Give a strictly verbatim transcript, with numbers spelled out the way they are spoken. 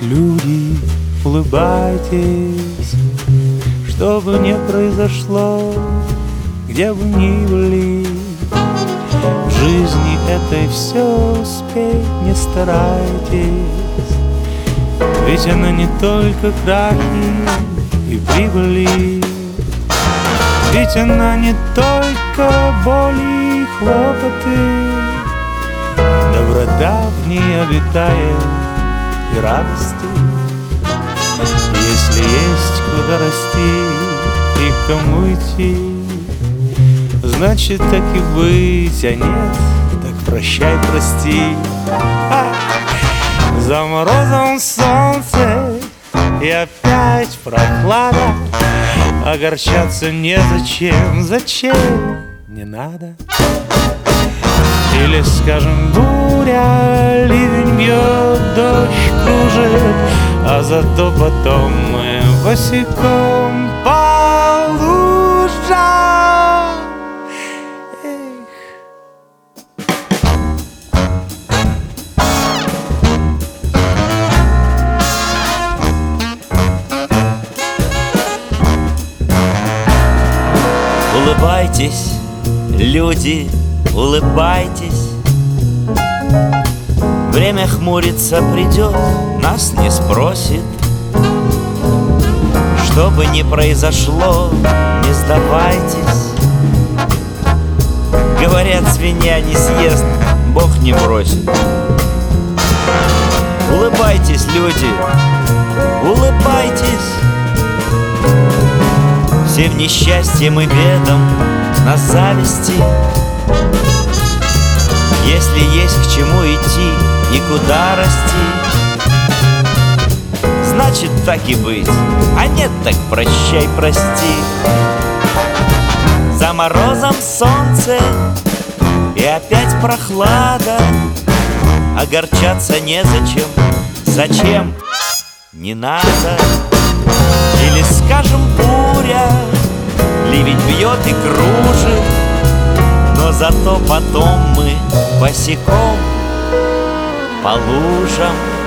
люди, улыбайтесь, что бы ни произошло, где бы ни были. В жизни этой все успеть не старайтесь, ведь она не только крахи и прибыли, ведь она не только боли и хлопоты, доброта в ней обитает и радости. Если есть куда расти и кому идти, значит так и быть, а нет, так прощай, прости. А! За морозом солнце и опять прохлада, огорчаться незачем, зачем, не надо. Или, скажем, буря, ливень бьет, дождь кружит, а зато потом мы босиком по лужам. Эх. Улыбайтесь, люди, улыбайтесь. Время хмурится, придет, нас не спросит. Что бы ни произошло, не сдавайтесь. Говорят, свинья не съест, Бог не бросит. Улыбайтесь, люди, улыбайтесь. Всем несчастьем и бедам на зависти. Если есть к чему идти и куда расти, значит так и быть, а нет, так прощай, прости. За морозом солнце и опять прохлада, огорчаться незачем, зачем, не надо. Или, скажем, буря, ливень бьет и кружит, но зато потом мы босиком по лужам.